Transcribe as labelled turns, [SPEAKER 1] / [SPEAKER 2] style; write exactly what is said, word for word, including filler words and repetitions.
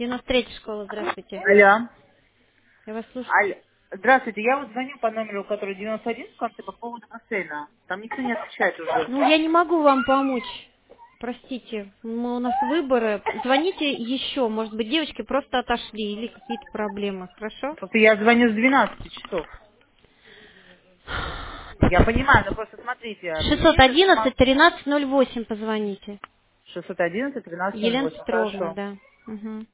[SPEAKER 1] девяносто третья школа, здравствуйте.
[SPEAKER 2] Алло.
[SPEAKER 1] Я вас слушаю.
[SPEAKER 2] Алло. Здравствуйте, я вот звоню по номеру, который девяносто один в конце, по поводу бассейна. Там никто не отвечает уже.
[SPEAKER 1] Ну, я не могу вам помочь. Простите, мы, у нас выборы. Звоните еще, может быть, девочки просто отошли или какие-то проблемы, хорошо?
[SPEAKER 2] Просто я звоню с двенадцати часов. Я понимаю, но просто смотрите,
[SPEAKER 1] шестьсот
[SPEAKER 2] мне
[SPEAKER 1] одиннадцать тринадцать ноль восемь позвоните.
[SPEAKER 2] шестьсот одиннадцать тринадцать ноль
[SPEAKER 1] Елена
[SPEAKER 2] восемь.
[SPEAKER 1] Петровна,
[SPEAKER 2] Хорошо.
[SPEAKER 1] да. Угу.